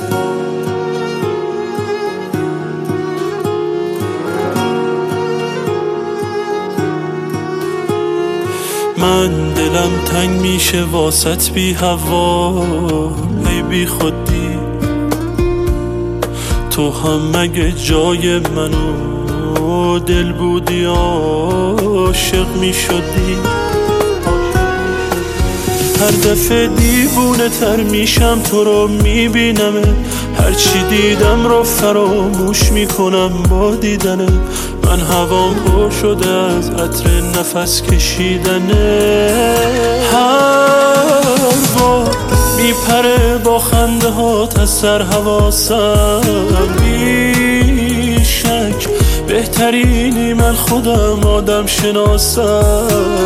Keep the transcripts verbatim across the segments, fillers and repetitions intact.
من دلم تنگ میشه واسط بی هوا، ای بی خودی تو هم مگه جای منو دل بودی عاشق میشدی. هر دفعه دیوونه تر میشم تو رو میبینم، هرچی دیدم رو فراموش میکنم با دیدنه. من هوام پر شده از عطر نفس کشیدنه. هر بار میپره با خنده هات از سر حواسم، بی شک بهترینی من خودم آدم شناسم.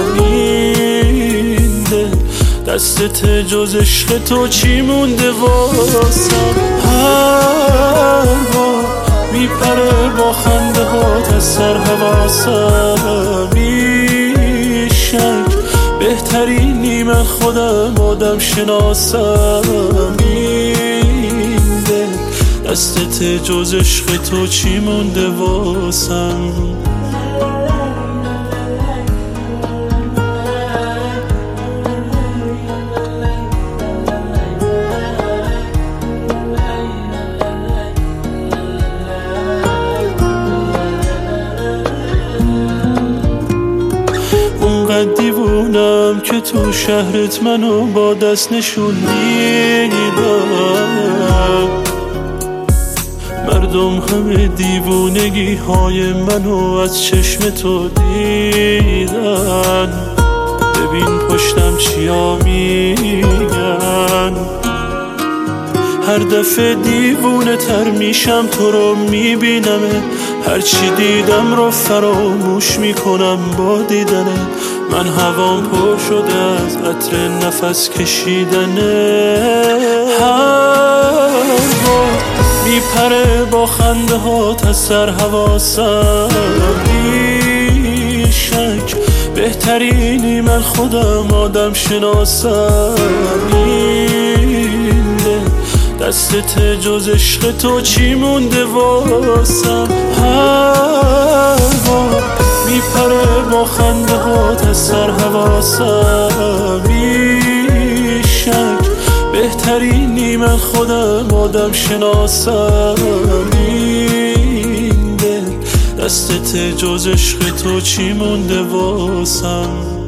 این دل دستت جز عشق تو چی مونده واسم؟ هر بار میپره با خنده هات از سر حواسم، بی شک بهترینی من خودم آدم شناسم. این دل دستت جز عشق تو چی مونده واسم؟ اونقدر دیوونم که تو شهرت منو با دست نشون میدم. مردم همه دیوونگی های منو از چشم تو دیدن. ببین پشتم چیا میگن. هر دفعه دیوونه تر میشم تو رو میبینم، هرچی دیدم رو فراموش میکنم با دیدنه. من هوام پر شده از عطر نفس کشیدنه. هر بار میپره با خنده هات از سر حواسم، بی شک بهترینی من خودم آدم شناسم. این دل دستت جز عشق تو چی مونده واسم؟ هر بار میپره با خنده هات از سر حواسم، بی شک بهترینی من خودم آدم شناسم. این دل دستت جز عشق تو چی مونده واسم؟